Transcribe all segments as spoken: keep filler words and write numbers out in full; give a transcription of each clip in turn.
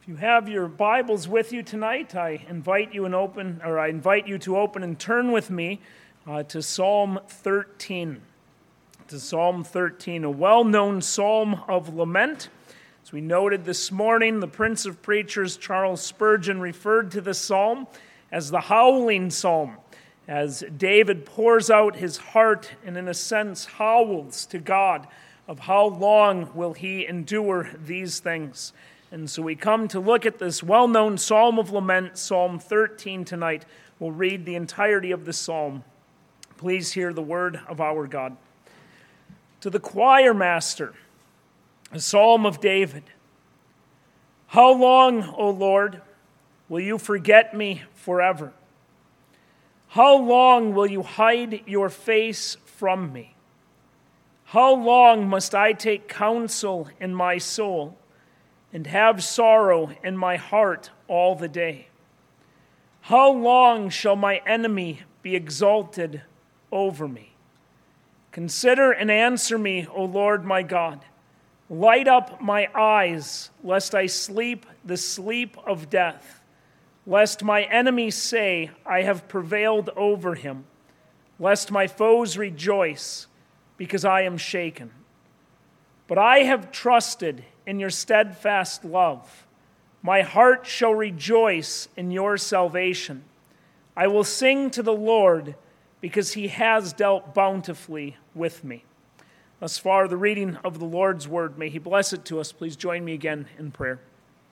you have your Bibles with you tonight, I invite you and open, or I invite you to open and turn with me uh, to Psalm thirteen. To Psalm thirteen, a well-known psalm of lament. As we noted this morning, the Prince of Preachers, Charles Spurgeon, referred to this psalm as the howling psalm, as David pours out his heart and, in a sense, howls to God of how long will he endure these things. And so we come to look at this well-known psalm of lament, Psalm thirteen, tonight. We'll read the entirety of the psalm. Please hear the word of our God. To the choir master, a psalm of David. How long, O Lord, will you forget me forever? How long will you hide your face from me? How long must I take counsel in my soul and have sorrow in my heart all the day? How long shall my enemy be exalted over me? Consider and answer me, O Lord my God. Light up my eyes, lest I sleep the sleep of death, lest my enemies say, I have prevailed over him, lest my foes rejoice, because I am shaken. But I have trusted in your steadfast love. My heart shall rejoice in your salvation. I will sing to the Lord, because he has dealt bountifully with me. Thus far, the reading of the Lord's word. May he bless it to us. Please join me again in prayer.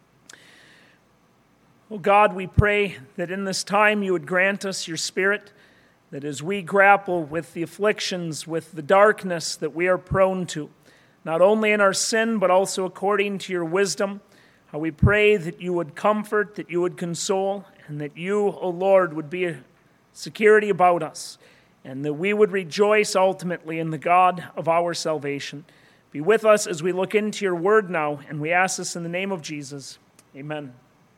Oh God, we pray that in this time you would grant us your Spirit, that as we grapple with the afflictions, with the darkness that we are prone to, not only in our sin, but also according to your wisdom, how we pray that you would comfort, that you would console, and that you, O Lord, would be a security about us, and that we would rejoice ultimately in the God of our salvation. Be with us as we look into your word now, and we ask this in the name of Jesus. Amen.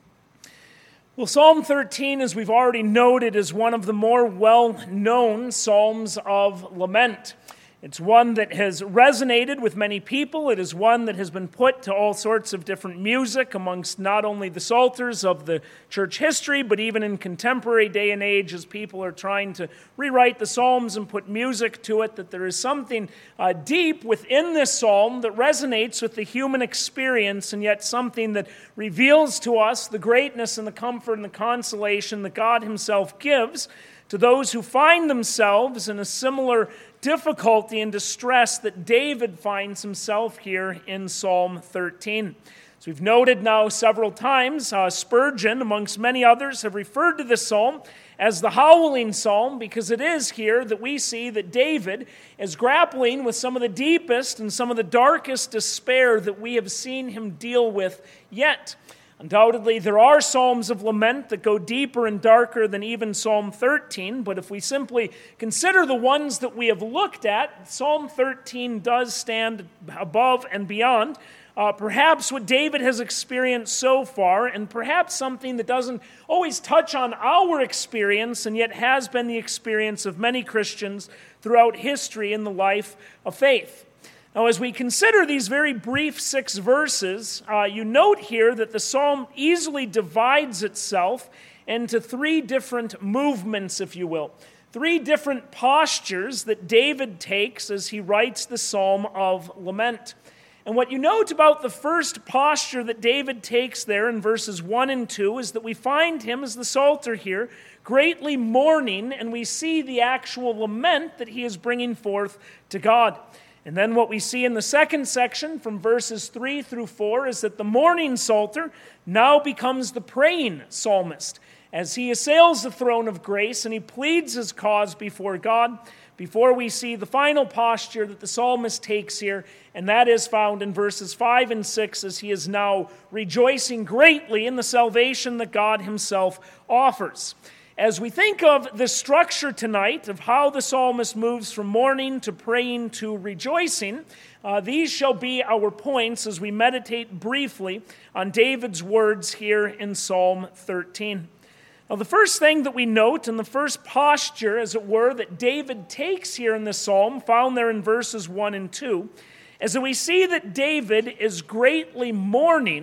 Well, Psalm thirteen, as we've already noted, is one of the more well-known psalms of lament. It's one that has resonated with many people. It is one that has been put to all sorts of different music amongst not only the psalters of the church history, but even in contemporary day and age as people are trying to rewrite the Psalms and put music to it, that there is something uh, deep within this psalm that resonates with the human experience, and yet something that reveals to us the greatness and the comfort and the consolation that God himself gives to those who find themselves in a similar difficulty and distress that David finds himself here in Psalm thirteen. As we've noted now several times, uh, Spurgeon, amongst many others, have referred to this psalm as the howling psalm, because it is here that we see that David is grappling with some of the deepest and some of the darkest despair that we have seen him deal with yet. Undoubtedly, there are psalms of lament that go deeper and darker than even Psalm thirteen, but if we simply consider the ones that we have looked at, Psalm thirteen does stand above and beyond uh, perhaps what David has experienced so far, and perhaps something that doesn't always touch on our experience, and yet has been the experience of many Christians throughout history in the life of faith. Now, as we consider these very brief six verses, uh, you note here that the psalm easily divides itself into three different movements, if you will. Three different postures that David takes as he writes the psalm of lament. And what you note about the first posture that David takes there in verses one and two is that we find him, as the psalter here, greatly mourning, and we see the actual lament that he is bringing forth to God. And then what we see in the second section from verses three through four is that the mourning psalter now becomes the praying psalmist as he assails the throne of grace and he pleads his cause before God, before we see the final posture that the psalmist takes here, and that is found in verses five and six as he is now rejoicing greatly in the salvation that God himself offers. As we think of the structure tonight of how the psalmist moves from mourning to praying to rejoicing, uh, these shall be our points as we meditate briefly on David's words here in Psalm thirteen. Now, the first thing that we note, and the first posture, as it were, that David takes here in the psalm, found there in verses one and two, is that we see that David is greatly mourning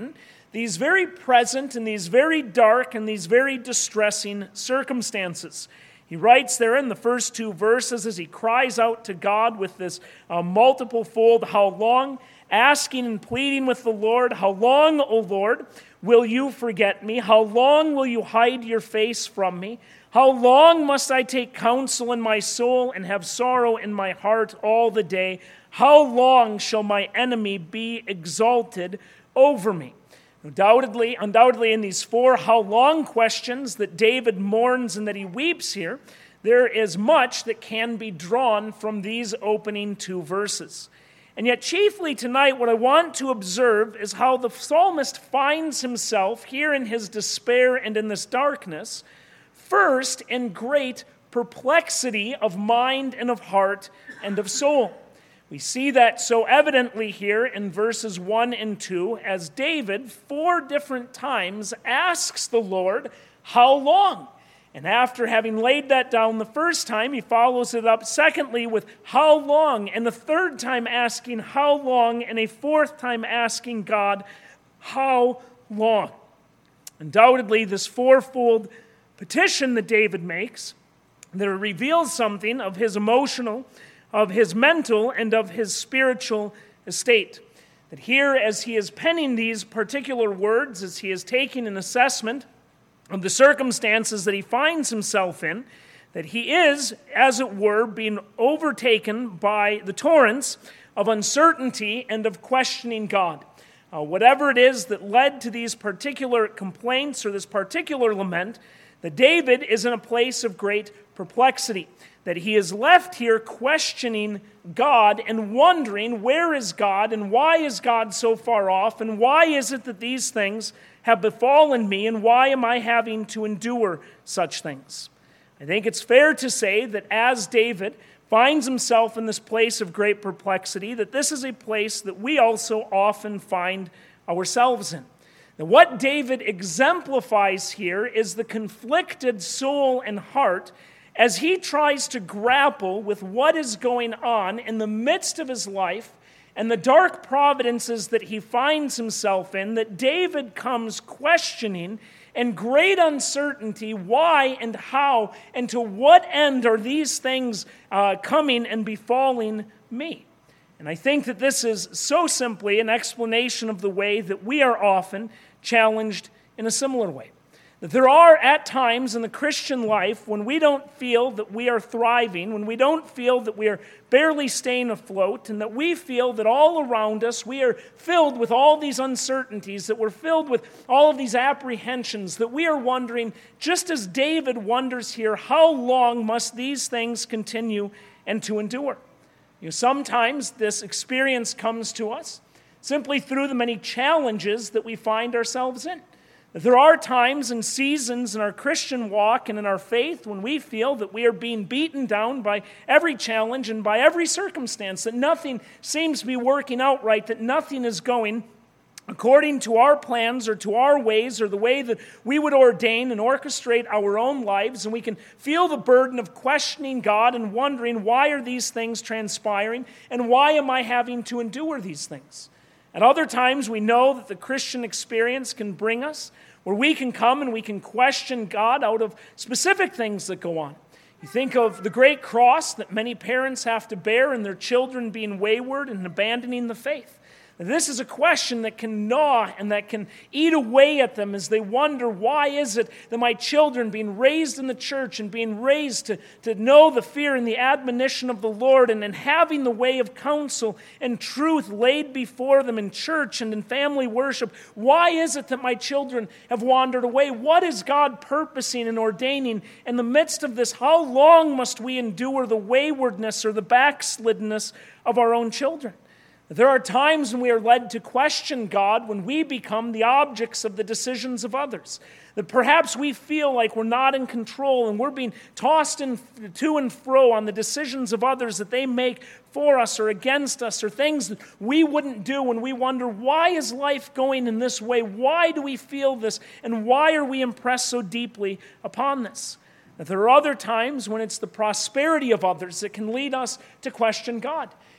these very present and these very dark and these very distressing circumstances. He writes there in the first two verses as he cries out to God with this uh, multiple fold, how long, asking and pleading with the Lord, how long, O Lord, will you forget me? How long will you hide your face from me? How long must I take counsel in my soul and have sorrow in my heart all the day? How long shall my enemy be exalted over me? Undoubtedly, undoubtedly in these four how long questions that David mourns and that he weeps here, there is much that can be drawn from these opening two verses. And yet chiefly tonight what I want to observe is how the psalmist finds himself here in his despair and in this darkness, first in great perplexity of mind and of heart and of soul. We see that so evidently here in verses one and two as David four different times asks the Lord, how long? And after having laid that down the first time, he follows it up secondly with how long, and the third time asking how long, and a fourth time asking God, how long? Undoubtedly, this fourfold petition that David makes, that reveals something of his emotional, of his mental, and of his spiritual estate. That here, as he is penning these particular words, as he is taking an assessment of the circumstances that he finds himself in, that he is, as it were, being overtaken by the torrents of uncertainty and of questioning God. Uh, whatever it is that led to these particular complaints or this particular lament, that David is in a place of great perplexity, that he is left here questioning God and wondering where is God and why is God so far off and why is it that these things have befallen me and why am I having to endure such things? I think it's fair to say that as David finds himself in this place of great perplexity, that this is a place that we also often find ourselves in. Now, what David exemplifies here is the conflicted soul and heart as he tries to grapple with what is going on in the midst of his life and the dark providences that he finds himself in, that David comes questioning in great uncertainty why and how and to what end are these things uh, coming and befalling me. And I think that this is so simply an explanation of the way that we are often challenged in a similar way. That there are at times in the Christian life when we don't feel that we are thriving, when we don't feel that we are barely staying afloat, and that we feel that all around us we are filled with all these uncertainties, that we're filled with all of these apprehensions, that we are wondering, just as David wonders here, how long must these things continue and to endure? You know, sometimes this experience comes to us simply through the many challenges that we find ourselves in. There are times and seasons in our Christian walk and in our faith when we feel that we are being beaten down by every challenge and by every circumstance, that nothing seems to be working out right, that nothing is going according to our plans or to our ways or the way that we would ordain and orchestrate our own lives, and we can feel the burden of questioning God and wondering, why are these things transpiring and why am I having to endure these things? At other times, we know that the Christian experience can bring us where we can come and we can question God out of specific things that go on. You think of the great cross that many parents have to bear and their children being wayward and abandoning the faith. This is a question that can gnaw and that can eat away at them as they wonder, why is it that my children, being raised in the church and being raised to, to know the fear and the admonition of the Lord and, and having the way of counsel and truth laid before them in church and in family worship, why is it that my children have wandered away? What is God purposing and ordaining in the midst of this? How long must we endure the waywardness or the backslidness of our own children? There are times when we are led to question God when we become the objects of the decisions of others. That perhaps we feel like we're not in control and we're being tossed in, to and fro on the decisions of others that they make for us or against us, or things that we wouldn't do, and we wonder, why is life going in this way? Why do we feel this? And why are we impressed so deeply upon this? That there are other times when it's the prosperity of others that can lead us to question God.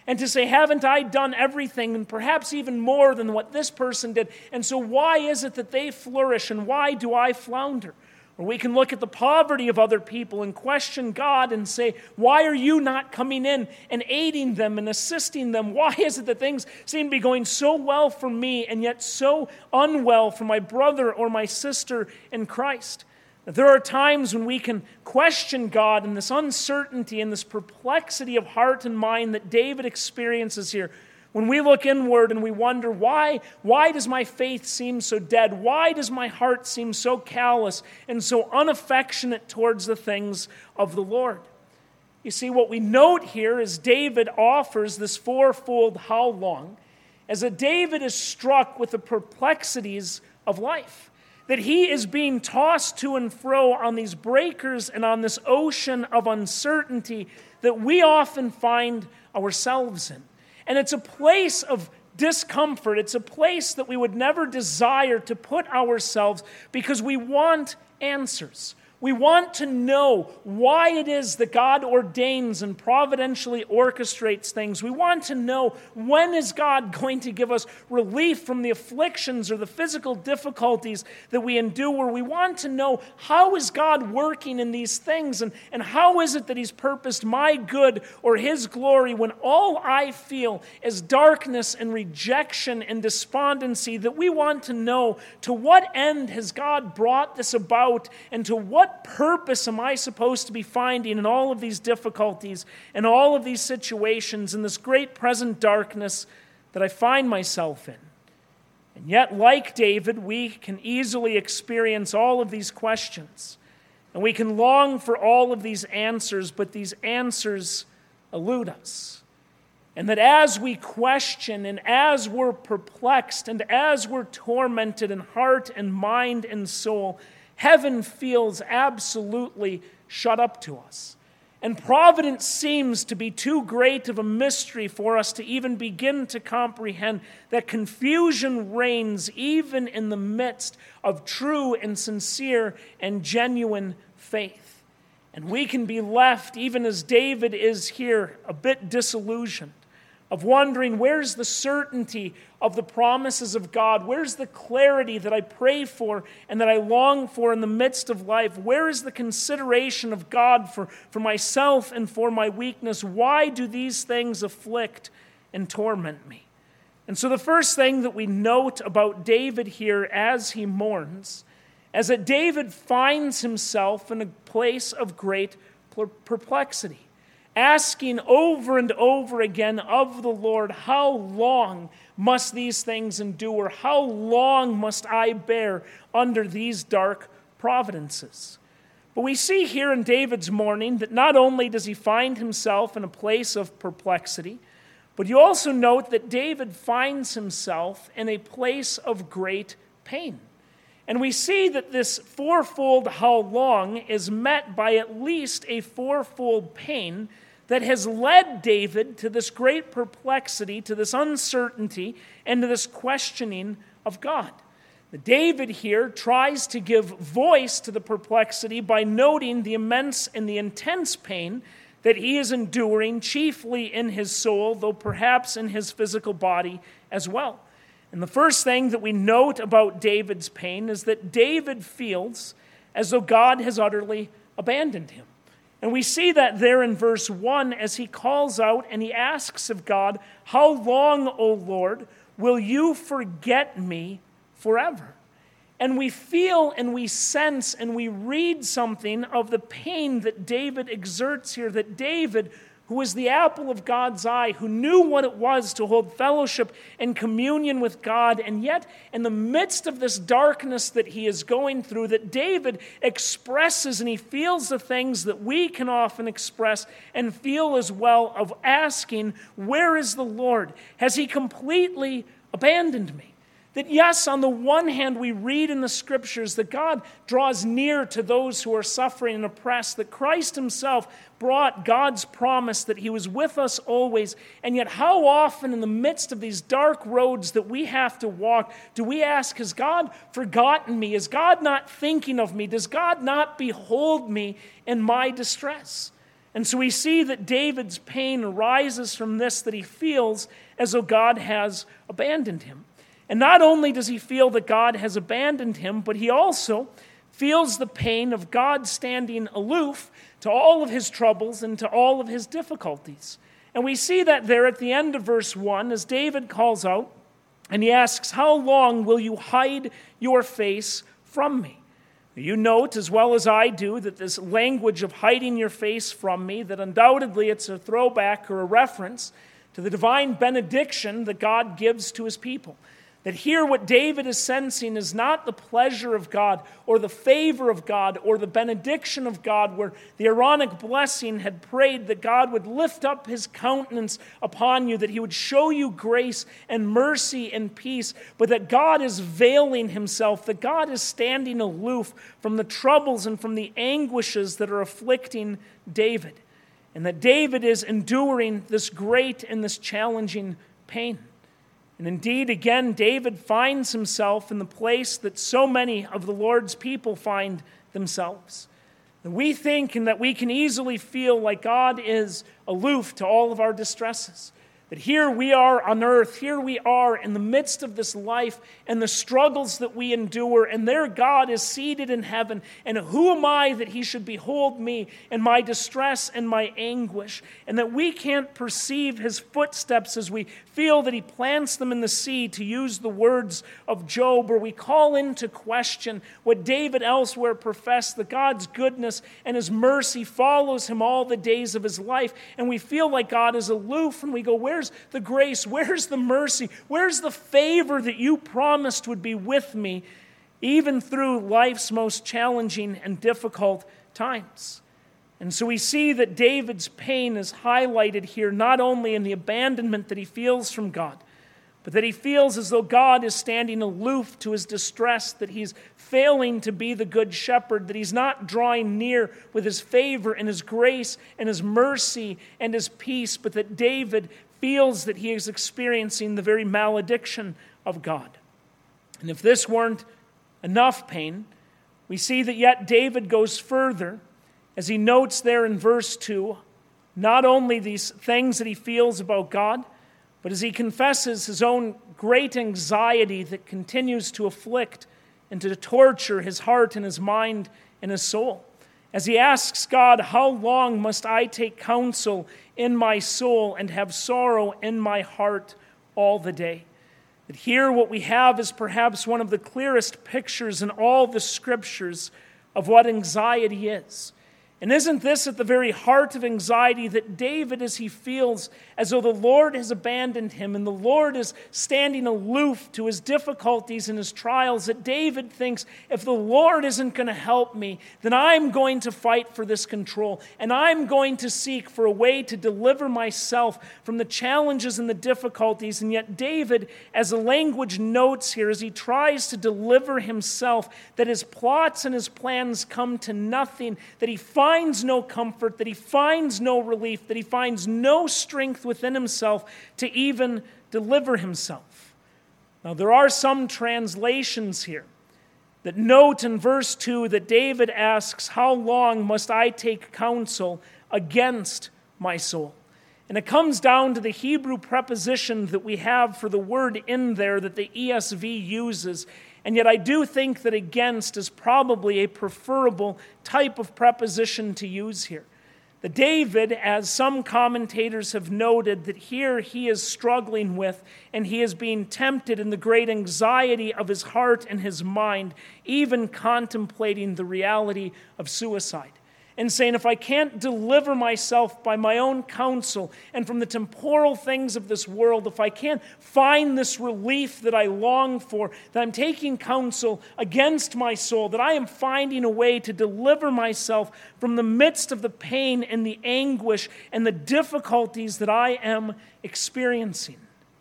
and to say, haven't I done everything and perhaps even more than what this person did? And so why is it that they flourish and why do I flounder? Or we can look at the poverty of other people and question God and say, why are you not coming in and aiding them and assisting them? Why is it that things seem to be going so well for me and yet so unwell for my brother or my sister in Christ? There are times when we can question God in this uncertainty and this perplexity of heart and mind that David experiences here. When we look inward and we wonder, why, why does my faith seem so dead? Why does my heart seem so callous and so unaffectionate towards the things of the Lord? You see, what we note here is David offers this fourfold how long, as that David is struck with the perplexities of life, that he is being tossed to and fro on these breakers and on this ocean of uncertainty that we often find ourselves in. And it's a place of discomfort. It's a place that we would never desire to put ourselves because we want answers. We want to know why it is that God ordains and providentially orchestrates things. We want to know when is God going to give us relief from the afflictions or the physical difficulties that we endure. We want to know how is God working in these things and, and how is it that He's purposed my good or His glory when all I feel is darkness and rejection and despondency, that we want to know to what end has God brought this about and to what What purpose am I supposed to be finding in all of these difficulties and all of these situations in this great present darkness that I find myself in? And yet, like David, we can easily experience all of these questions. And we can long for all of these answers, but these answers elude us. And that as we question and as we're perplexed and as we're tormented in heart and mind and soul, heaven feels absolutely shut up to us. And providence seems to be too great of a mystery for us to even begin to comprehend that confusion reigns even in the midst of true and sincere and genuine faith. And we can be left, even as David is here, a bit disillusioned, of wondering, where's the certainty of the promises of God? Where's the clarity that I pray for and that I long for in the midst of life? Where is the consideration of God for, for myself and for my weakness? Why do these things afflict and torment me? And so the first thing that we note about David here as he mourns is that David finds himself in a place of great perplexity, asking over and over again of the Lord, how long must these things endure? How long must I bear under these dark providences? But we see here in David's mourning that not only does he find himself in a place of perplexity, but you also note that David finds himself in a place of great pain. And we see that this fourfold how long is met by at least a fourfold pain that has led David to this great perplexity, to this uncertainty, and to this questioning of God. David here tries to give voice to the perplexity by noting the immense and the intense pain that he is enduring, chiefly in his soul, though perhaps in his physical body as well. And the first thing that we note about David's pain is that David feels as though God has utterly abandoned him. And we see that there in verse one as he calls out and he asks of God, how long, O Lord, will you forget me forever? And we feel and we sense and we read something of the pain that David exerts here, that David, who was the apple of God's eye, who knew what it was to hold fellowship and communion with God, and yet in the midst of this darkness that he is going through, that David expresses and he feels the things that we can often express and feel as well, of asking, where is the Lord? Has he completely abandoned me? That yes, on the one hand, we read in the Scriptures that God draws near to those who are suffering and oppressed, that Christ himself brought God's promise that he was with us always. And yet how often in the midst of these dark roads that we have to walk, do we ask, has God forgotten me? Is God not thinking of me? Does God not behold me in my distress? And so we see that David's pain arises from this, that he feels as though God has abandoned him. And not only does he feel that God has abandoned him, but he also feels the pain of God standing aloof to all of his troubles and to all of his difficulties. And we see that there at the end of verse one, as David calls out, and he asks, "How long will you hide your face from me?" You note, as well as I do, that this language of hiding your face from me, that undoubtedly it's a throwback or a reference to the divine benediction that God gives to his people. That here what David is sensing is not the pleasure of God or the favor of God or the benediction of God, where the Aaronic blessing had prayed that God would lift up his countenance upon you, that he would show you grace and mercy and peace, but that God is veiling himself, that God is standing aloof from the troubles and from the anguishes that are afflicting David, and that David is enduring this great and this challenging pain. And indeed, again, David finds himself in the place that so many of the Lord's people find themselves. And we think and that we can easily feel like God is aloof to all of our distresses. That here we are on earth, here we are in the midst of this life and the struggles that we endure, and there God is seated in heaven, and who am I that he should behold me in my distress and my anguish, and that we can't perceive his footsteps as we feel that he plants them in the sea, to use the words of Job, or we call into question what David elsewhere professed, that God's goodness and his mercy follows him all the days of his life, and we feel like God is aloof, and we go, where Where's the grace? Where's the mercy? Where's the favor that you promised would be with me, even through life's most challenging and difficult times? And so we see that David's pain is highlighted here, not only in the abandonment that he feels from God, but that he feels as though God is standing aloof to his distress, that he's failing to be the good shepherd, that he's not drawing near with his favor and his grace and his mercy and his peace, but that David feels that he is experiencing the very malediction of God. And if this weren't enough pain, we see that yet David goes further, as he notes there in verse two, not only these things that he feels about God, but as he confesses his own great anxiety that continues to afflict and to torture his heart and his mind and his soul. As he asks God, "How long must I take counsel in my soul and have sorrow in my heart all the day?" That here what we have is perhaps one of the clearest pictures in all the scriptures of what anxiety is. And isn't this at the very heart of anxiety, that David, as he feels as though the Lord has abandoned him and the Lord is standing aloof to his difficulties and his trials, that David thinks, if the Lord isn't going to help me, then I'm going to fight for this control, and I'm going to seek for a way to deliver myself from the challenges and the difficulties. And yet David, as the language notes here, as he tries to deliver himself, that his plots and his plans come to nothing, that he finds finds no comfort, that he finds no relief, that he finds no strength within himself to even deliver himself. Now, there are some translations here that note in verse two that David asks, "How long must I take counsel against my soul?" And it comes down to the Hebrew preposition that we have for the word in there that the E S V uses. And yet I do think that against is probably a preferable type of preposition to use here. The David, as some commentators have noted, that here he is struggling with, and he is being tempted in the great anxiety of his heart and his mind, even contemplating the reality of suicide. And saying, if I can't deliver myself by my own counsel and from the temporal things of this world, if I can't find this relief that I long for, that I'm taking counsel against my soul, that I am finding a way to deliver myself from the midst of the pain and the anguish and the difficulties that I am experiencing.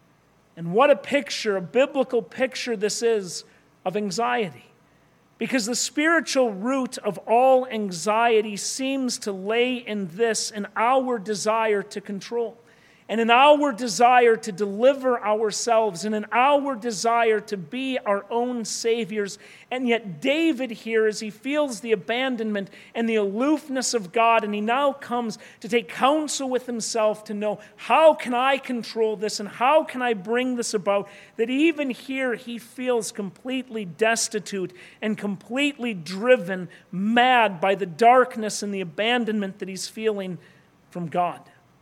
And what a picture, a biblical picture this is of anxiety. Because the spiritual root of all anxiety seems to lay in this, in our desire to control. and in our desire to deliver ourselves, and in our desire to be our own saviors. And yet David here, as he feels the abandonment and the aloofness of God, and he now comes to take counsel with himself to know, how can I control this and how can I bring this about? That even here he feels completely destitute and completely driven mad by the darkness and the abandonment that he's feeling from God.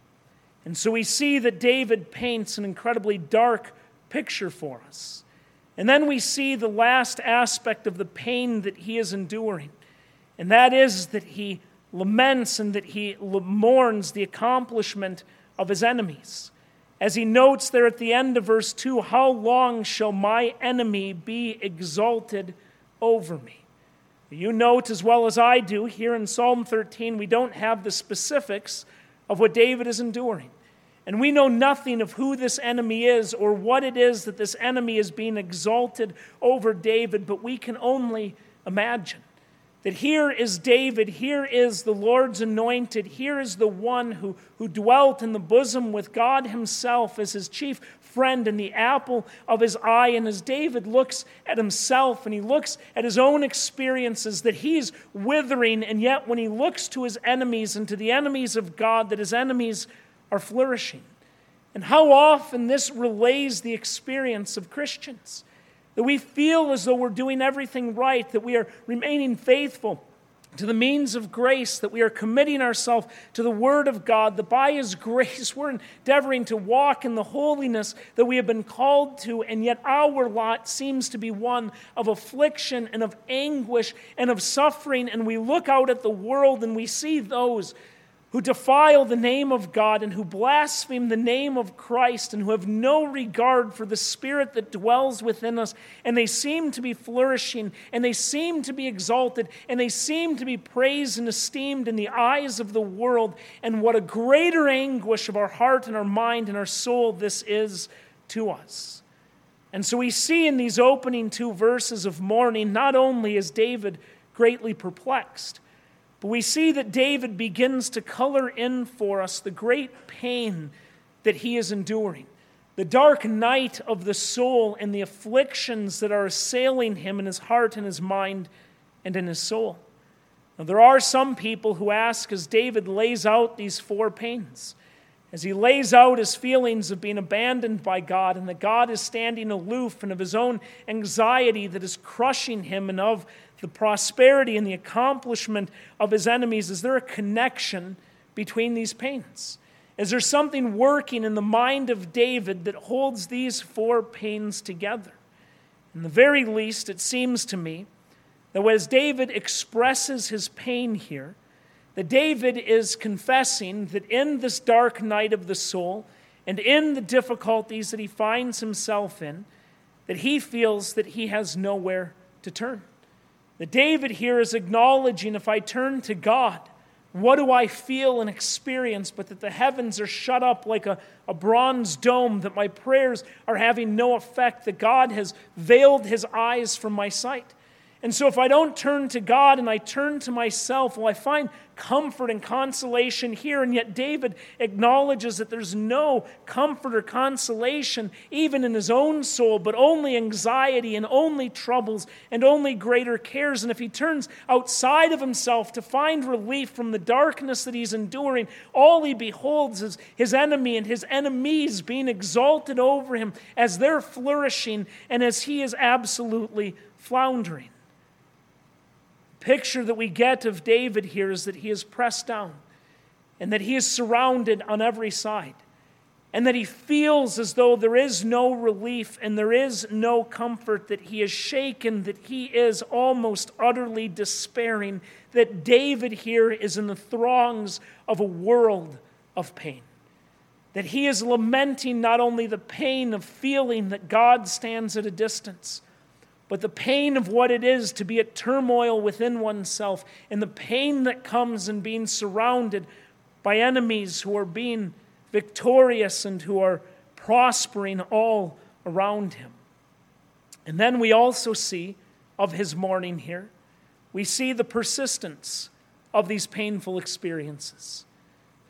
And so we see that David paints an incredibly dark picture for us. And then we see the last aspect of the pain that he is enduring. And that is that he laments and that he mourns the accomplishment of his enemies. As he notes there at the end of verse two, how long shall my enemy be exalted over me? You note as well as I do, here in Psalm thirteen, we don't have the specifics of what David is enduring. And we know nothing of who this enemy is or what it is that this enemy is being exalted over David, but we can only imagine that here is David, here is the Lord's anointed, here is the one who, who dwelt in the bosom with God himself as his chief friend and the apple of his eye. And as David looks at himself and he looks at his own experiences, that he's withering, and yet when he looks to his enemies and to the enemies of God, that his enemies are flourishing. And how often this relays the experience of Christians. That we feel as though we're doing everything right, that we are remaining faithful to the means of grace, that we are committing ourselves to the Word of God, that by His grace we're endeavoring to walk in the holiness that we have been called to, and yet our lot seems to be one of affliction and of anguish and of suffering, and we look out at the world and we see those who defile the name of God and who blaspheme the name of Christ and who have no regard for the Spirit that dwells within us, and they seem to be flourishing, and they seem to be exalted, and they seem to be praised and esteemed in the eyes of the world. And what a greater anguish of our heart and our mind and our soul this is to us. And so we see in these opening two verses of mourning, not only is David greatly perplexed, but we see that David begins to color in for us the great pain that he is enduring, the dark night of the soul and the afflictions that are assailing him in his heart and his mind and in his soul. Now, there are some people who ask, as David lays out these four pains, as he lays out his feelings of being abandoned by God and that God is standing aloof, and of his own anxiety that is crushing him, and of the prosperity and the accomplishment of his enemies, is there a connection between these pains? Is there something working in the mind of David that holds these four pains together? In the very least, it seems to me that as David expresses his pain here, that David is confessing that in this dark night of the soul and in the difficulties that he finds himself in, that he feels that he has nowhere to turn. That David here is acknowledging, if I turn to God, what do I feel and experience? But that the heavens are shut up like a, a bronze dome, that my prayers are having no effect, that God has veiled his eyes from my sight. And so if I don't turn to God and I turn to myself, well, I find comfort and consolation here. And yet David acknowledges that there's no comfort or consolation even in his own soul, but only anxiety and only troubles and only greater cares. And if he turns outside of himself to find relief from the darkness that he's enduring, all he beholds is his enemy and his enemies being exalted over him as they're flourishing and as he is absolutely floundering. Picture that we get of David here is that he is pressed down and that he is surrounded on every side and that he feels as though there is no relief and there is no comfort, that he is shaken, that he is almost utterly despairing, that David here is in the throngs of a world of pain, that he is lamenting not only the pain of feeling that God stands at a distance, but the pain of what it is to be at turmoil within oneself, and the pain that comes in being surrounded by enemies who are being victorious and who are prospering all around him. And then we also see of his mourning here, we see the persistence of these painful experiences.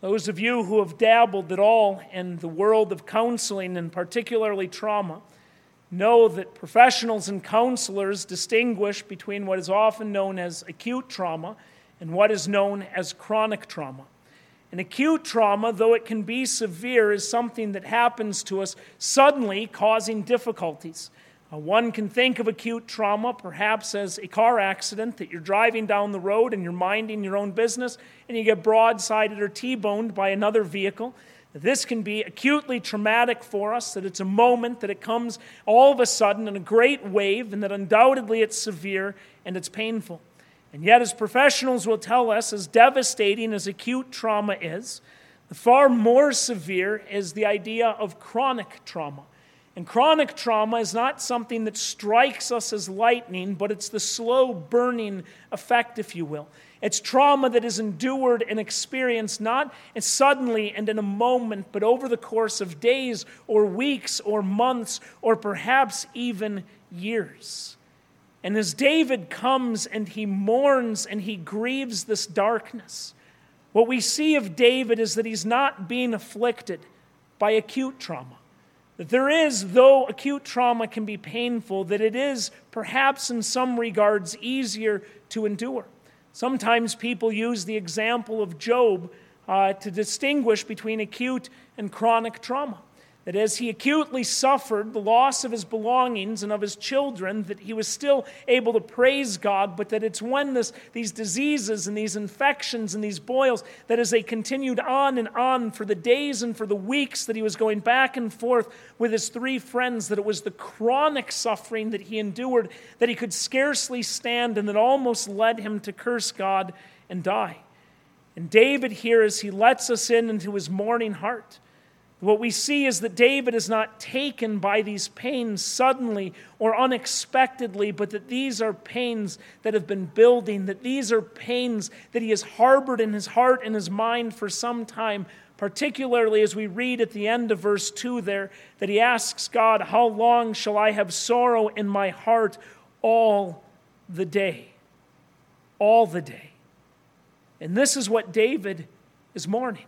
Those of you who have dabbled at all in the world of counseling, and particularly trauma, know that professionals and counselors distinguish between what is often known as acute trauma and what is known as chronic trauma. And acute trauma, though it can be severe, is something that happens to us suddenly, causing difficulties. Uh, one can think of acute trauma perhaps as a car accident, that you're driving down the road and you're minding your own business and you get broadsided or T-boned by another vehicle. This can be acutely traumatic for us, that it's a moment that it comes all of a sudden in a great wave, and that undoubtedly it's severe and it's painful. And yet, as professionals will tell us, as devastating as acute trauma is, the far more severe is the idea of chronic trauma. And chronic trauma is not something that strikes us as lightning, but it's the slow burning effect, if you will. It's trauma that is endured and experienced not suddenly and in a moment, but over the course of days or weeks or months or perhaps even years. And as David comes and he mourns and he grieves this darkness, what we see of David is that he's not being afflicted by acute trauma. That there is, though acute trauma can be painful, that it is perhaps in some regards easier to endure. Sometimes people use the example of Job uh, to distinguish between acute and chronic trauma. That as he acutely suffered the loss of his belongings and of his children, that he was still able to praise God, but that it's when this, these diseases and these infections and these boils, that as they continued on and on for the days and for the weeks that he was going back and forth with his three friends, that it was the chronic suffering that he endured, that he could scarcely stand, and that almost led him to curse God and die. And David here, as he lets us in into his mourning heart, what we see is that David is not taken by these pains suddenly or unexpectedly, but that these are pains that have been building, that these are pains that he has harbored in his heart and his mind for some time, particularly as we read at the end of verse two there, that he asks God, "How long shall I have sorrow in my heart all the day?" All the day. And this is what David is mourning.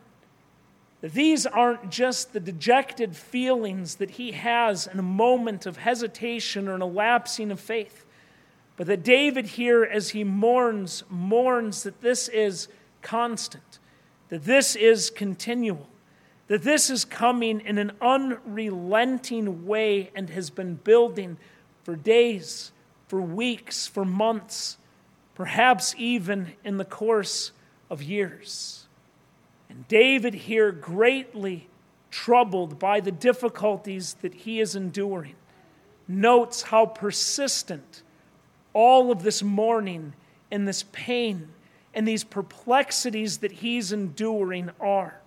These aren't just the dejected feelings that he has in a moment of hesitation or an elapsing of faith, but that David here, as he mourns, mourns that this is constant, that this is continual, that this is coming in an unrelenting way and has been building for days, for weeks, for months, perhaps even in the course of years. And David here, greatly troubled by the difficulties that he is enduring, notes how persistent all of this mourning and this pain and these perplexities that he's enduring are.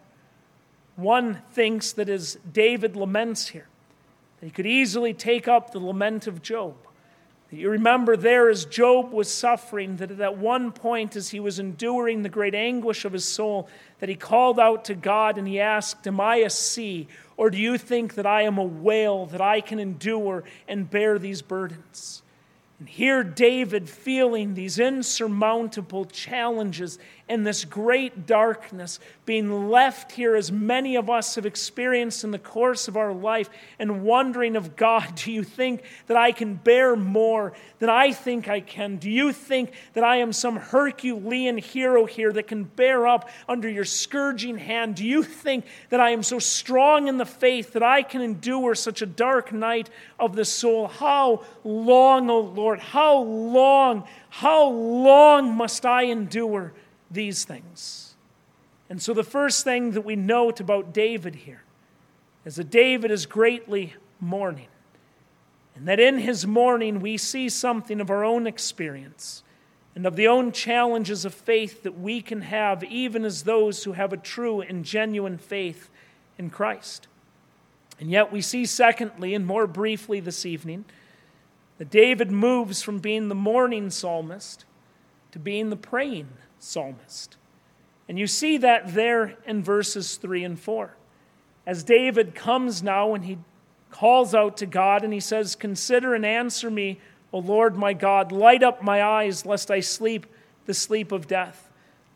One thinks that as David laments here, that he could easily take up the lament of Job. You remember there as Job was suffering, that at one point as he was enduring the great anguish of his soul, that he called out to God and he asked, "Am I a sea, or do you think that I am a whale, that I can endure and bear these burdens?" And here David, feeling these insurmountable challenges and this great darkness, being left here as many of us have experienced in the course of our life, and wondering of God, do you think that I can bear more than I think I can? Do you think that I am some Herculean hero here that can bear up under your scourging hand? Do you think that I am so strong in the faith that I can endure such a dark night of the soul? How long, O Lord, how long, how long must I endure these things? And so the first thing that we note about David here is that David is greatly mourning. And that in his mourning we see something of our own experience and of the own challenges of faith that we can have, even as those who have a true and genuine faith in Christ. And yet we see secondly, and more briefly this evening, that David moves from being the mourning psalmist to being the praying psalmist. And you see that there in verses three and four. As David comes now and he calls out to God and he says, "Consider and answer me, O Lord my God. Light up my eyes, lest I sleep the sleep of death.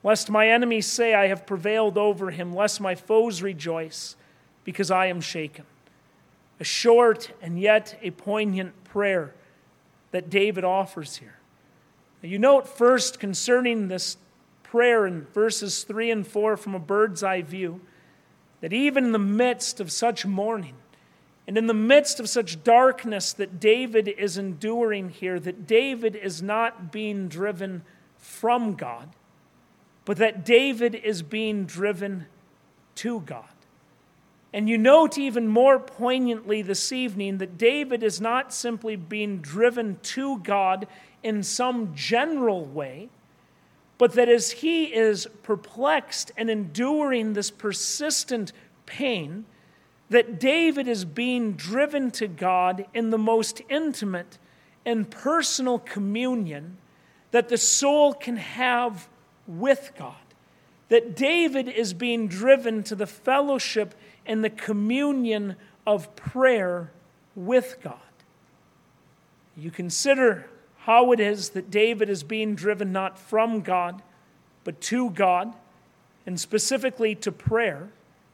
Lest my enemies say I have prevailed over him, lest my foes rejoice, because I am shaken. A short and yet a poignant prayer that David offers here. Now, you note first concerning this prayer in verses three and four from a bird's eye view, that even in the midst of such mourning, and in the midst of such darkness that David is enduring here, that David is not being driven from God, but that David is being driven to God. And you note even more poignantly this evening that David is not simply being driven to God in some general way, but that as he is perplexed and enduring this persistent pain, that David is being driven to God in the most intimate and personal communion that the soul can have with God. That David is being driven to the fellowship and the communion of prayer with God. You consider how it is that David is being driven not from God, but to God, and specifically to prayer.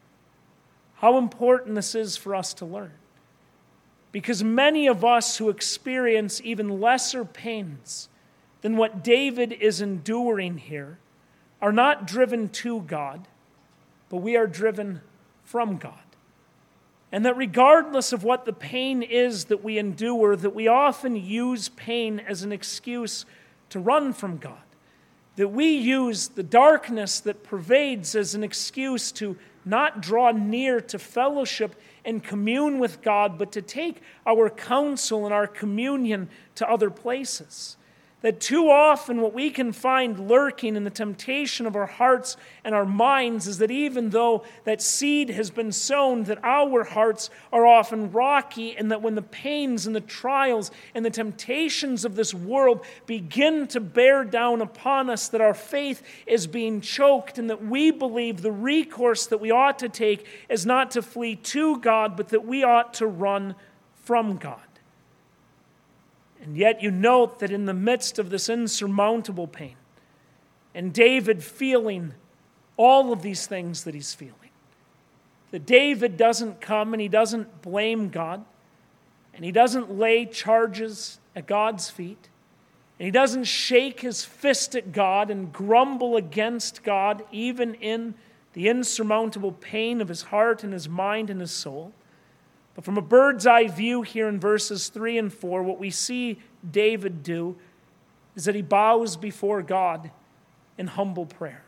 How important this is for us to learn. Because many of us who experience even lesser pains than what David is enduring here are not driven to God, but we are driven from God. And that regardless of what the pain is that we endure, that we often use pain as an excuse to run from God. That we use the darkness that pervades as an excuse to not draw near to fellowship and commune with God, but to take our counsel and our communion to other places. That too often what we can find lurking in the temptation of our hearts and our minds is that even though that seed has been sown, that our hearts are often rocky, and that when the pains and the trials and the temptations of this world begin to bear down upon us, that our faith is being choked, and that we believe the recourse that we ought to take is not to flee to God, but that we ought to run from God. And yet you note that in the midst of this insurmountable pain, and David feeling all of these things that he's feeling, that David doesn't come and he doesn't blame God, and he doesn't lay charges at God's feet, and he doesn't shake his fist at God and grumble against God, even in the insurmountable pain of his heart and his mind and his soul. But from a bird's eye view here in verses three and four, what we see David do is that he bows before God in humble prayer.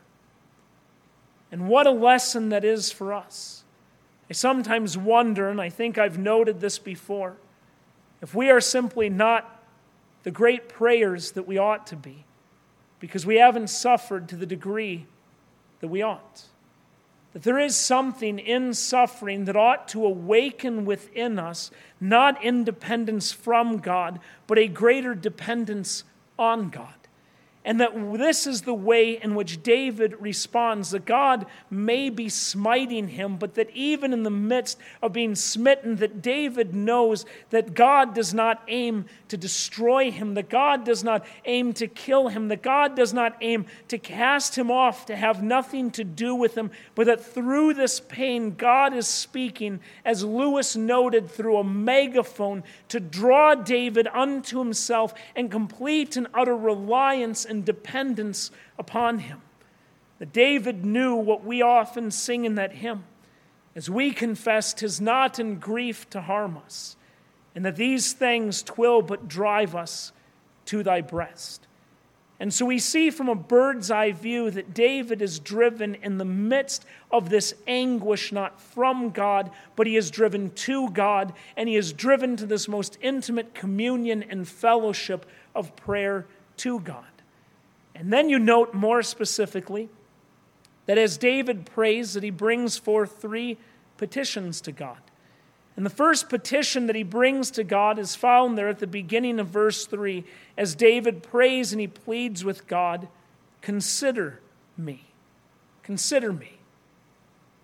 And what a lesson that is for us. I sometimes wonder, and I think I've noted this before, if we are simply not the great prayers that we ought to be, because we haven't suffered to the degree that we ought. That there is something in suffering that ought to awaken within us, not independence from God, but a greater dependence on God. And that this is the way in which David responds, that God may be smiting him, but that even in the midst of being smitten, that David knows that God does not aim to destroy him, that God does not aim to kill him, that God does not aim to cast him off, to have nothing to do with him, but that through this pain, God is speaking, as Lewis noted, through a megaphone to draw David unto himself and complete and utter reliance and dependence upon him. That David knew what we often sing in that hymn, as we confess, 'tis not in grief to harm us, and that these things 'twill but drive us to thy breast. And so we see from a bird's eye view that David is driven in the midst of this anguish, not from God, but he is driven to God, and he is driven to this most intimate communion and fellowship of prayer to God. And then you note more specifically that as David prays, that he brings forth three petitions to God. And the first petition that he brings to God is found there at the beginning of verse three, as David prays and he pleads with God, consider me. Consider me.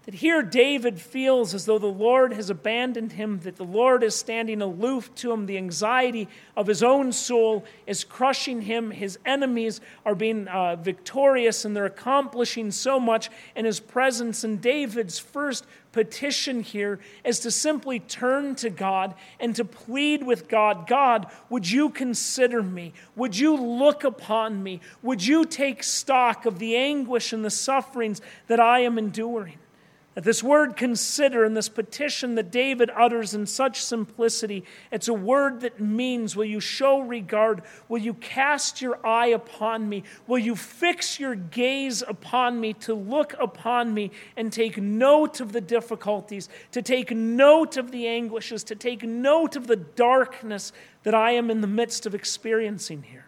That here David feels as though the Lord has abandoned him, that the Lord is standing aloof to him. The anxiety of his own soul is crushing him. His enemies are being uh, victorious, and they're accomplishing so much in his presence. And David's first petition here is to simply turn to God and to plead with God. God, would you consider me? Would you look upon me? Would you take stock of the anguish and the sufferings that I am enduring? That this word consider and this petition that David utters in such simplicity, it's a word that means, will you show regard? Will you cast your eye upon me? Will you fix your gaze upon me, to look upon me and take note of the difficulties, to take note of the anguishes, to take note of the darkness that I am in the midst of experiencing here?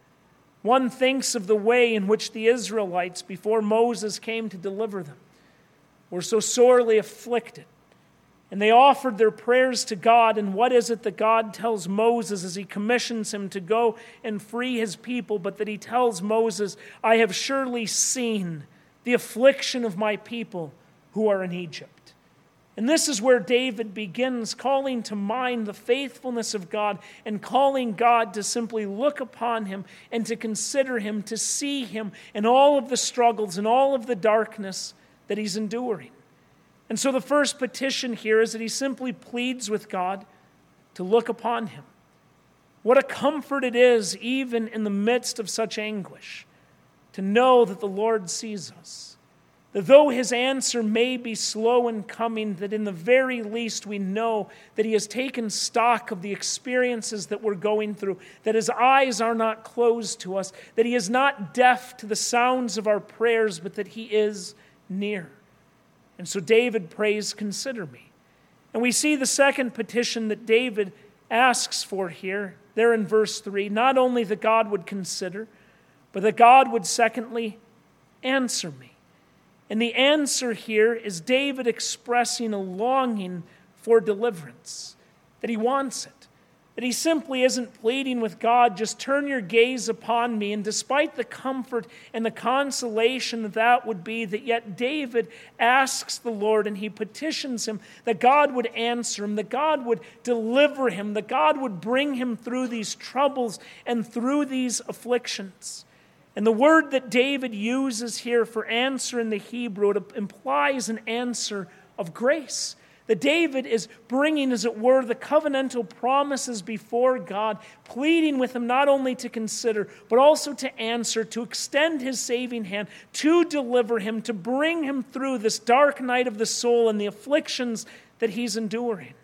One thinks of the way in which the Israelites, before Moses came to deliver them, were so sorely afflicted. And they offered their prayers to God. And what is it that God tells Moses as he commissions him to go and free his people? But that he tells Moses, I have surely seen the affliction of my people who are in Egypt. And this is where David begins calling to mind the faithfulness of God and calling God to simply look upon him and to consider him, to see him in all of the struggles and all of the darkness that he's enduring. And so the first petition here is that he simply pleads with God to look upon him. What a comfort it is, even in the midst of such anguish, to know that the Lord sees us. That though his answer may be slow in coming, that in the very least we know that he has taken stock of the experiences that we're going through, that his eyes are not closed to us, that he is not deaf to the sounds of our prayers, but that he is near. And so David prays, consider me. And we see the second petition that David asks for here, there in verse three, not only that God would consider, but that God would secondly answer me. And the answer here is David expressing a longing for deliverance, that he wants it. That he simply isn't pleading with God, just turn your gaze upon me. And despite the comfort and the consolation that that would be, that yet David asks the Lord and he petitions him that God would answer him, that God would deliver him, that God would bring him through these troubles and through these afflictions. And the word that David uses here for answer in the Hebrew, it implies an answer of grace. That David is bringing, as it were, the covenantal promises before God, pleading with him not only to consider, but also to answer, to extend his saving hand, to deliver him, to bring him through this dark night of the soul and the afflictions that he's enduring.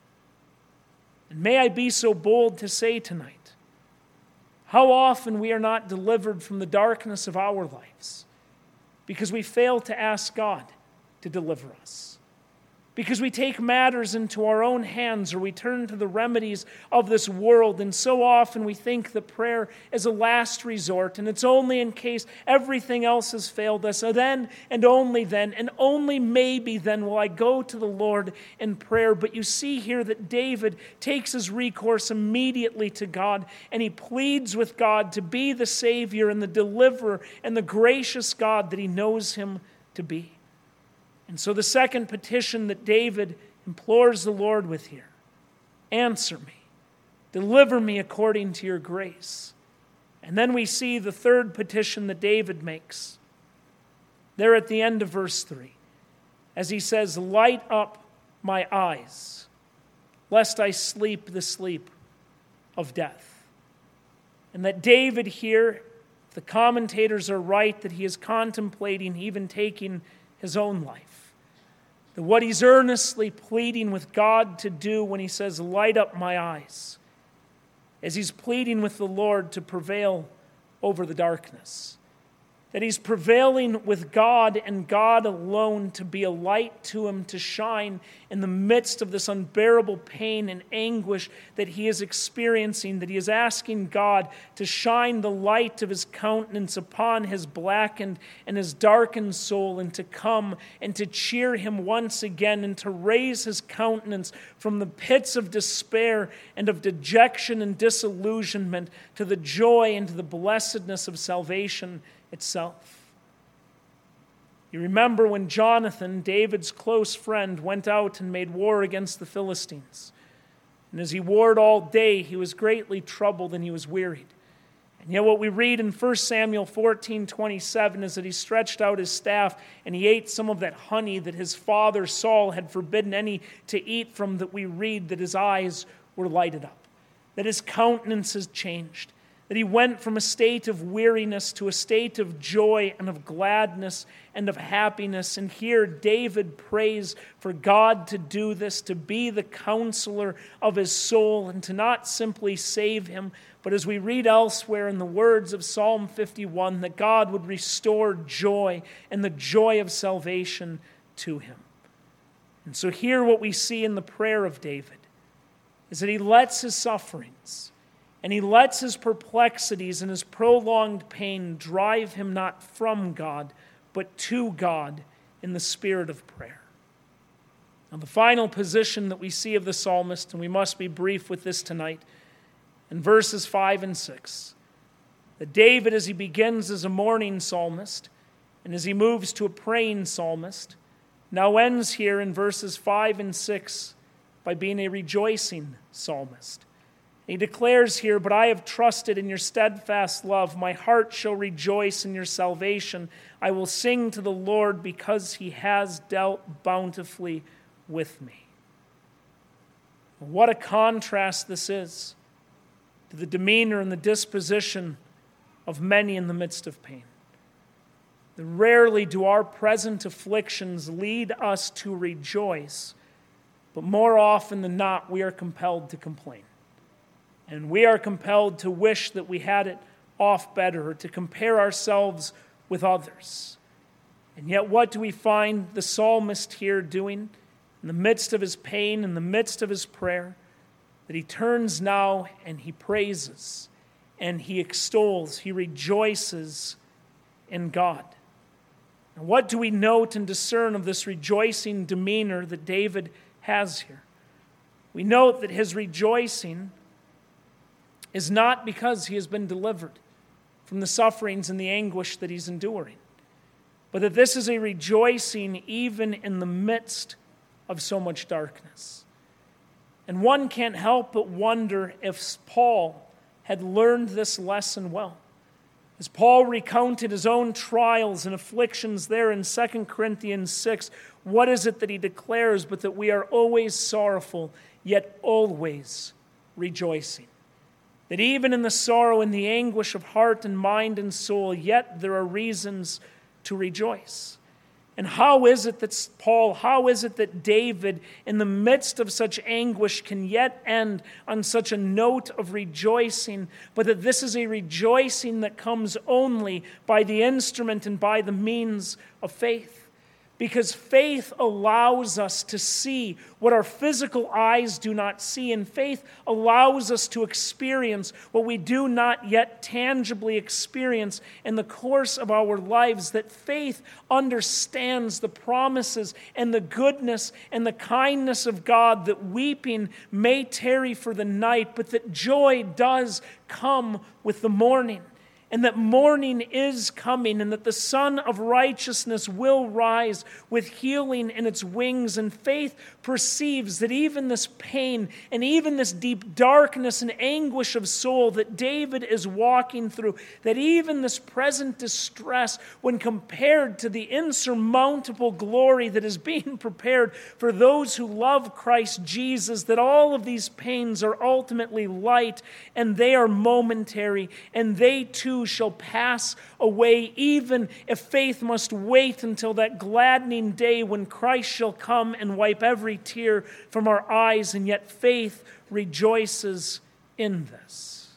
And may I be so bold to say tonight, how often we are not delivered from the darkness of our lives because we fail to ask God to deliver us. Because we take matters into our own hands or we turn to the remedies of this world. And so often we think that prayer is a last resort and it's only in case everything else has failed us. So then and only then and only maybe then will I go to the Lord in prayer. But you see here that David takes his recourse immediately to God and he pleads with God to be the Savior and the deliverer and the gracious God that he knows him to be. And so the second petition that David implores the Lord with here, answer me, deliver me according to your grace. And then we see the third petition that David makes, there at the end of verse three, as he says, light up my eyes, lest I sleep the sleep of death. And that David here, the commentators are right, that he is contemplating even taking his own life. That what he's earnestly pleading with God to do when he says, light up my eyes, is he's pleading with the Lord to prevail over the darkness. That he's prevailing with God and God alone to be a light to him, to shine in the midst of this unbearable pain and anguish that he is experiencing, that he is asking God to shine the light of his countenance upon his blackened and his darkened soul and to come and to cheer him once again and to raise his countenance from the pits of despair and of dejection and disillusionment to the joy and to the blessedness of salvation itself. You remember when Jonathan, David's close friend, went out and made war against the Philistines. And as he warred all day, he was greatly troubled and he was wearied. And yet what we read in First Samuel fourteen twenty-seven is that he stretched out his staff and he ate some of that honey that his father Saul had forbidden any to eat from, that we read that his eyes were lighted up, that his countenance has changed, that he went from a state of weariness to a state of joy and of gladness and of happiness. And here David prays for God to do this, to be the counselor of his soul and to not simply save him, but as we read elsewhere in the words of Psalm fifty-one, that God would restore joy and the joy of salvation to him. And so here what we see in the prayer of David is that he lets his sufferings and he lets his perplexities and his prolonged pain drive him not from God, but to God in the spirit of prayer. Now, the final position that we see of the psalmist, and we must be brief with this tonight, in verses five and six, that David, as he begins as a mourning psalmist, and as he moves to a praying psalmist, now ends here in verses five and six by being a rejoicing psalmist. He declares here, "But I have trusted in your steadfast love. My heart shall rejoice in your salvation. I will sing to the Lord because he has dealt bountifully with me." What a contrast this is to the demeanor and the disposition of many in the midst of pain. Rarely do our present afflictions lead us to rejoice, but more often than not, we are compelled to complain. And we are compelled to wish that we had it off better, or to compare ourselves with others. And yet what do we find the psalmist here doing in the midst of his pain, in the midst of his prayer? That he turns now and he praises and he extols, he rejoices in God. Now, what do we note and discern of this rejoicing demeanor that David has here? We note that his rejoicing is not because he has been delivered from the sufferings and the anguish that he's enduring, but that this is a rejoicing even in the midst of so much darkness. And one can't help but wonder if Paul had learned this lesson well. As Paul recounted his own trials and afflictions there in Second Corinthians six, what is it that he declares but that we are always sorrowful, yet always rejoicing? That even in the sorrow and the anguish of heart and mind and soul, yet there are reasons to rejoice. And how is it that Paul, how is it that David, in the midst of such anguish, can yet end on such a note of rejoicing, but that this is a rejoicing that comes only by the instrument and by the means of faith? Because faith allows us to see what our physical eyes do not see, and faith allows us to experience what we do not yet tangibly experience in the course of our lives. That faith understands the promises and the goodness and the kindness of God, that weeping may tarry for the night, but that joy does come with the morning. And that morning is coming, and that the Son of Righteousness will rise with healing in its wings. And faith perceives that even this pain and even this deep darkness and anguish of soul that David is walking through, that even this present distress, when compared to the insurmountable glory that is being prepared for those who love Christ Jesus, that all of these pains are ultimately light, and they are momentary, and they too shall pass away, even if faith must wait until that gladdening day when Christ shall come and wipe every tear from our eyes. And yet faith rejoices in this.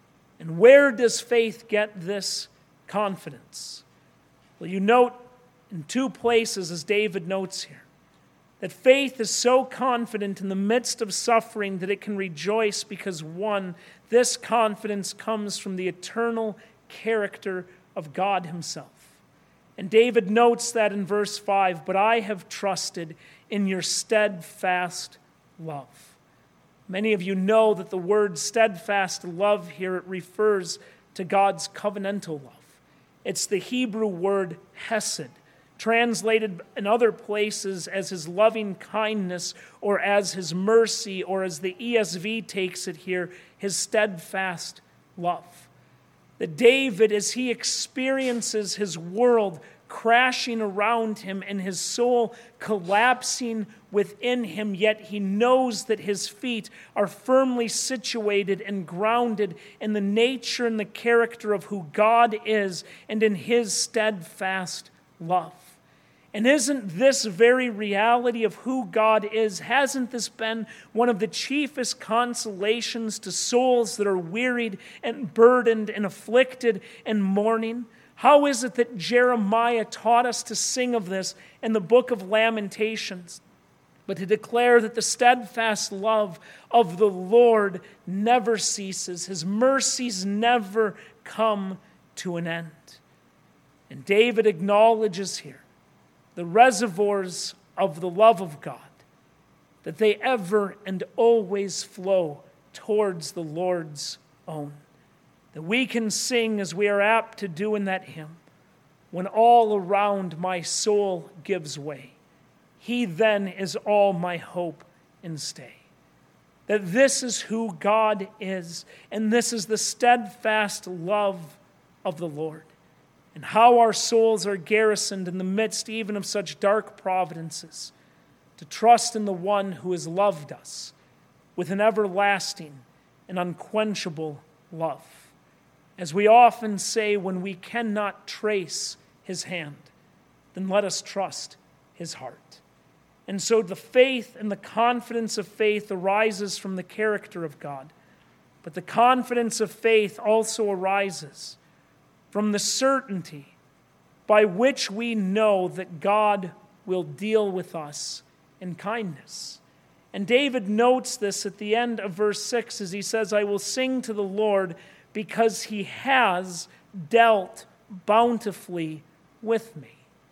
And where does faith get this confidence? Well, you note in two places, as David notes here, that faith is so confident in the midst of suffering that it can rejoice because, one, this confidence comes from the eternal character of God himself. And David notes that in verse five, "But I have trusted in your steadfast love." Many of you know that the word steadfast love here, it refers to God's covenantal love. It's the Hebrew word hesed, translated in other places as his loving kindness or as his mercy, or as the E S V takes it here, his steadfast love. That David, as he experiences his world crashing around him and his soul collapsing within him, yet he knows that his feet are firmly situated and grounded in the nature and the character of who God is and in his steadfast love. And isn't this very reality of who God is, hasn't this been one of the chiefest consolations to souls that are wearied and burdened and afflicted and mourning? How is it that Jeremiah taught us to sing of this in the book of Lamentations, but to declare that the steadfast love of the Lord never ceases, his mercies never come to an end? And David acknowledges here the reservoirs of the love of God, that they ever and always flow towards the Lord's own. That we can sing as we are apt to do in that hymn, when all around my soul gives way, he then is all my hope and stay. That this is who God is, and this is the steadfast love of the Lord. And how our souls are garrisoned in the midst even of such dark providences, to trust in the one who has loved us with an everlasting and unquenchable love. As we often say, when we cannot trace his hand, then let us trust his heart. And so the faith and the confidence of faith arises from the character of God. But the confidence of faith also arises from the certainty by which we know that God will deal with us in kindness. And David notes this at the end of verse six as he says, I will sing to the Lord because he has dealt bountifully with me.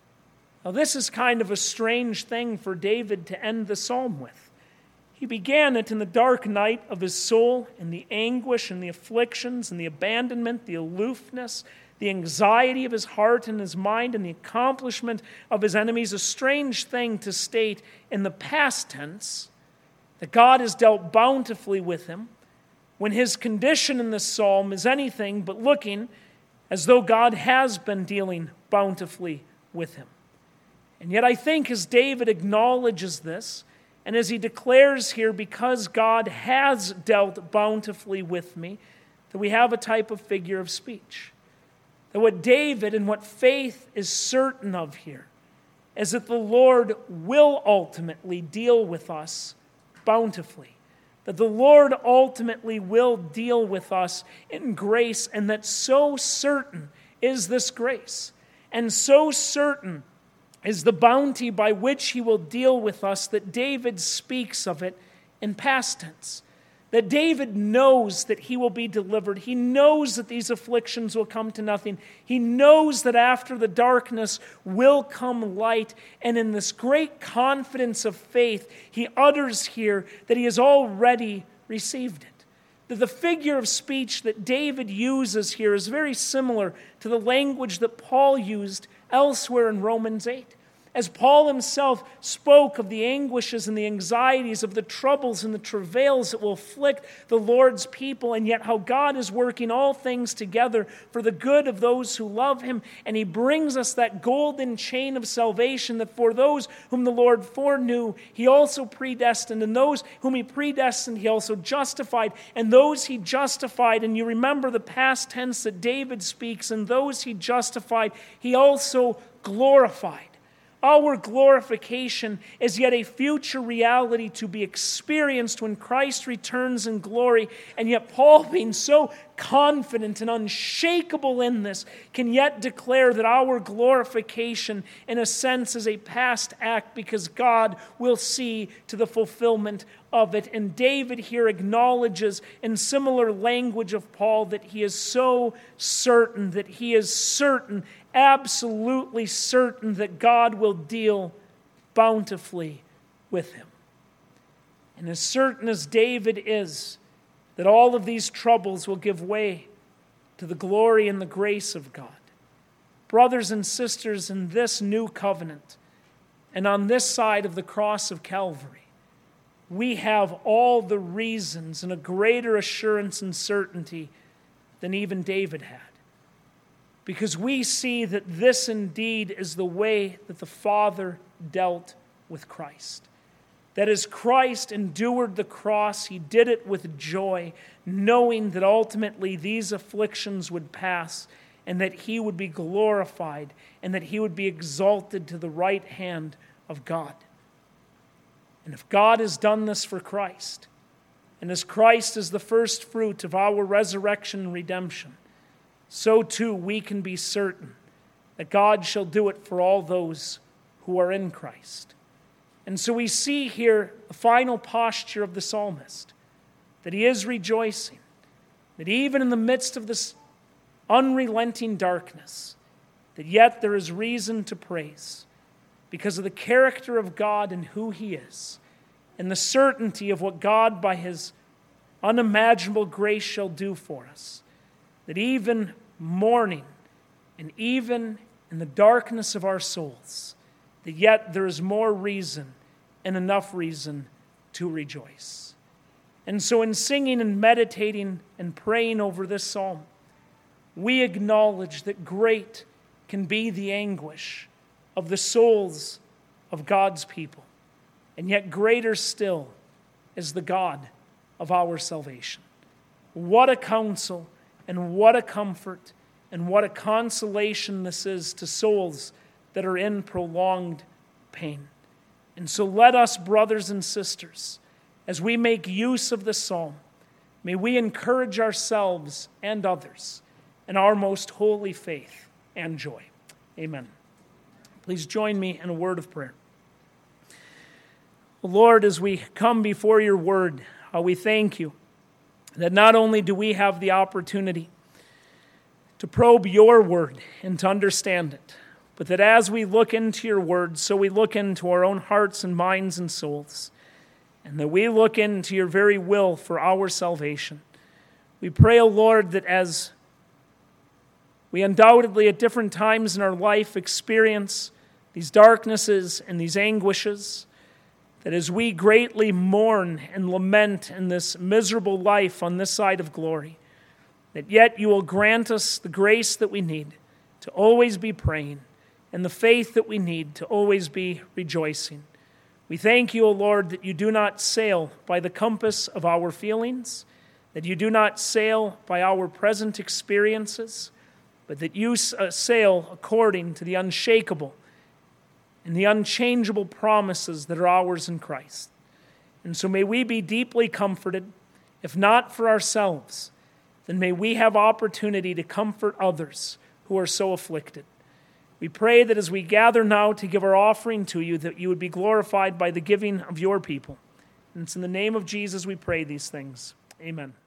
Now this is kind of a strange thing for David to end the psalm with. He began it in the dark night of his soul, in the anguish and the afflictions and the abandonment, the aloofness, the anxiety of his heart and his mind, and the accomplishment of his enemies. A strange thing to state in the past tense, that God has dealt bountifully with him, when his condition in this psalm is anything but looking as though God has been dealing bountifully with him. And yet I think as David acknowledges this, and as he declares here, because God has dealt bountifully with me, that we have a type of figure of speech. That what David and what faith is certain of here is that the Lord will ultimately deal with us bountifully. That the Lord ultimately will deal with us in grace, and that so certain is this grace, and so certain is the bounty by which he will deal with us, that David speaks of it in past tense. That David knows that he will be delivered. He knows that these afflictions will come to nothing. He knows that after the darkness will come light. And in this great confidence of faith, he utters here that he has already received it. That the figure of speech that David uses here is very similar to the language that Paul used elsewhere in Romans eight. As Paul himself spoke of the anguishes and the anxieties, of the troubles and the travails that will afflict the Lord's people, and yet how God is working all things together for the good of those who love him. And he brings us that golden chain of salvation, that for those whom the Lord foreknew, he also predestined, and those whom he predestined, he also justified, and those he justified, and you remember the past tense that David speaks, and those he justified, he also glorified. Our glorification is yet a future reality to be experienced when Christ returns in glory. And yet Paul, being so confident and unshakable in this, can yet declare that our glorification, in a sense, is a past act, because God will see to the fulfillment of it. And David here acknowledges in similar language of Paul that he is so certain, that he is certain, absolutely certain, that God will deal bountifully with him. And as certain as David is that all of these troubles will give way to the glory and the grace of God, brothers and sisters, in this new covenant, and on this side of the cross of Calvary, we have all the reasons and a greater assurance and certainty than even David had. Because we see that this indeed is the way that the Father dealt with Christ. That as Christ endured the cross, he did it with joy, knowing that ultimately these afflictions would pass and that he would be glorified and that he would be exalted to the right hand of God. And if God has done this for Christ, and as Christ is the first fruit of our resurrection and redemption, so too we can be certain that God shall do it for all those who are in Christ. And so we see here the final posture of the psalmist, that he is rejoicing, that even in the midst of this unrelenting darkness, that yet there is reason to praise because of the character of God and who he is, and the certainty of what God by his unimaginable grace shall do for us. That even mourning and even in the darkness of our souls, that yet there is more reason and enough reason to rejoice. And so in singing and meditating and praying over this psalm, we acknowledge that great can be the anguish of the souls of God's people, and yet greater still is the God of our salvation. What a counsel and what a comfort and what a consolation this is to souls that are in prolonged pain. And so let us, brothers and sisters, as we make use of this psalm, may we encourage ourselves and others in our most holy faith and joy. Amen. Please join me in a word of prayer. Lord, as we come before your word, uh, we thank you that not only do we have the opportunity to probe your word and to understand it, but that as we look into your word, so we look into our own hearts and minds and souls, and that we look into your very will for our salvation. We pray, O Lord, that as we undoubtedly at different times in our life experience these darknesses and these anguishes, that as we greatly mourn and lament in this miserable life on this side of glory, that yet you will grant us the grace that we need to always be praying and the faith that we need to always be rejoicing. We thank you, O Lord, that you do not sail by the compass of our feelings, that you do not sail by our present experiences, but that you sail according to the unshakable and the unchangeable promises that are ours in Christ. And so may we be deeply comforted, if not for ourselves, then may we have opportunity to comfort others who are so afflicted. We pray that as we gather now to give our offering to you, that you would be glorified by the giving of your people. And it's in the name of Jesus we pray these things. Amen.